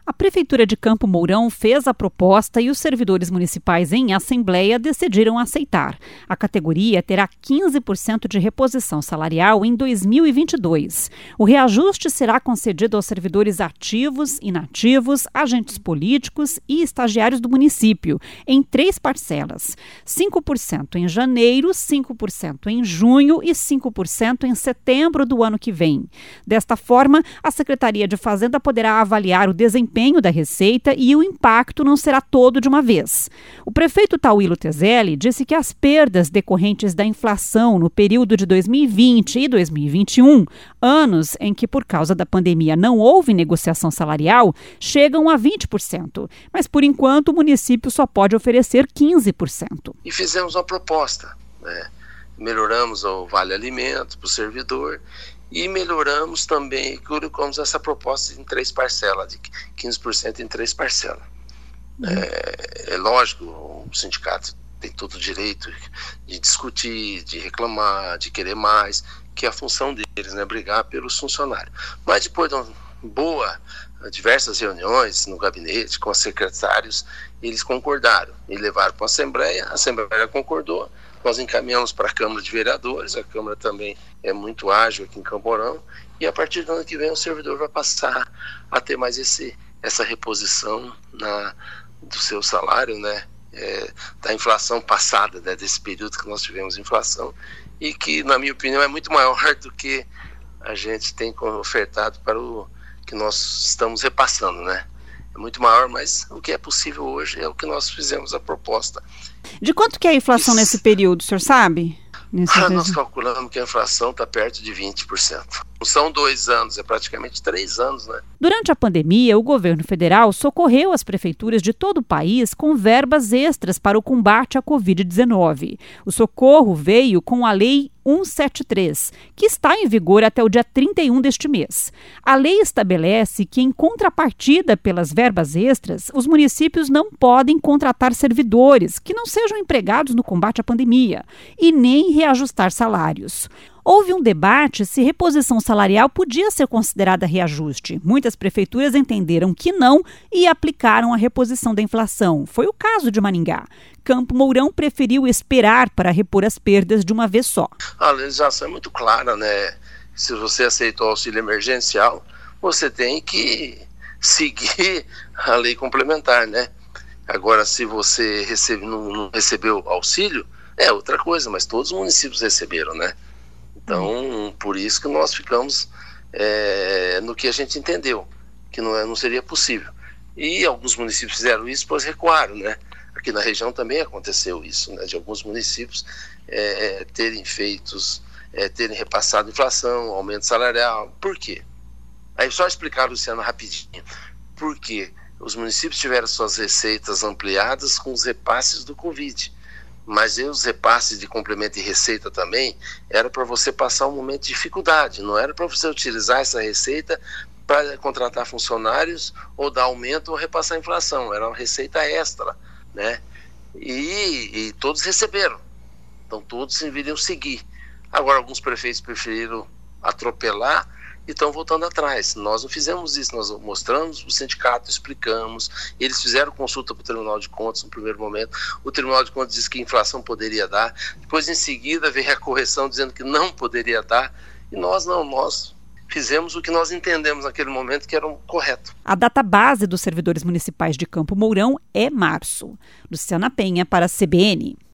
A Prefeitura de Campo Mourão fez a proposta e os servidores municipais em assembleia decidiram aceitar. A categoria terá 15% de reposição salarial em 2022. O reajuste será concedido aos servidores ativos, inativos, agentes políticos e estagiários do município, em 3 parcelas: 5% em janeiro, 5% em junho e 5% em setembro do ano que vem. Desta forma, a Secretaria de Fazenda poderá avaliar o desempenho da receita e o impacto não será todo de uma vez. O prefeito Tauílo Tezelli disse que as perdas decorrentes da inflação no período de 2020 e 2021, anos em que por causa da pandemia não houve negociação salarial, chegam a 20%. Mas por enquanto o município só pode oferecer 15%. E fizemos uma proposta, né? Melhoramos o Vale Alimento para o servidor e melhoramos também, colocamos essa proposta em 3 parcelas, de 15% em 3 parcelas. É lógico, o sindicato tem todo o direito de discutir, de reclamar, de querer mais, que é a função deles, né, brigar pelos funcionários. Mas depois de diversas reuniões no gabinete com os secretários, eles concordaram e levaram para a Assembleia concordou. Nós encaminhamos para a Câmara de Vereadores, a Câmara também é muito ágil aqui em Campo Mourão, e a partir do ano que vem o servidor vai passar a ter mais essa reposição do seu salário, né, da inflação passada, né, desse período que nós tivemos inflação, e que, na minha opinião, é muito maior do que a gente tem ofertado para o que nós estamos repassando, né? É muito maior, mas o que é possível hoje é o que nós fizemos a proposta. De quanto que é a inflação nesse período, o senhor sabe? Nós calculamos que a inflação está perto de 20%. Não são 2 anos, é praticamente 3 anos, né? Durante a pandemia, o governo federal socorreu as prefeituras de todo o país com verbas extras para o combate à Covid-19. O socorro veio com a Lei 173, que está em vigor até o dia 31 deste mês. A lei estabelece que, em contrapartida pelas verbas extras, os municípios não podem contratar servidores que não sejam empregados no combate à pandemia e nem reajustar salários. Houve um debate se reposição salarial podia ser considerada reajuste. Muitas prefeituras entenderam que não e aplicaram a reposição da inflação. Foi o caso de Maringá. Campo Mourão preferiu esperar para repor as perdas de uma vez só. A legislação é muito clara, né? Se você aceitou o auxílio emergencial, você tem que seguir a lei complementar, né? Agora, se você não recebeu auxílio, é outra coisa, mas todos os municípios receberam, né? Então, por isso que nós ficamos no que a gente entendeu, que não seria possível. E alguns municípios fizeram isso, pois recuaram, né? Aqui na região também aconteceu isso, né? De alguns municípios terem repassado inflação, aumento salarial. Por quê? Aí só explicar, Luciano, rapidinho. Por quê? Os municípios tiveram suas receitas ampliadas com os repasses do Covid. Mas os repasses de complemento e receita também era para você passar um momento de dificuldade, não era para você utilizar essa receita para contratar funcionários ou dar aumento ou repassar a inflação, era uma receita extra, né? E todos receberam, então todos deveriam seguir. Agora alguns prefeitos preferiram atropelar e estão voltando atrás. Nós não fizemos isso, nós mostramos o sindicato, explicamos, eles fizeram consulta para o Tribunal de Contas no primeiro momento, o Tribunal de Contas disse que a inflação poderia dar, depois em seguida veio a correção dizendo que não poderia dar, e nós fizemos o que nós entendemos naquele momento que era o correto. A data base dos servidores municipais de Campo Mourão é março. Luciana Penha para a CBN.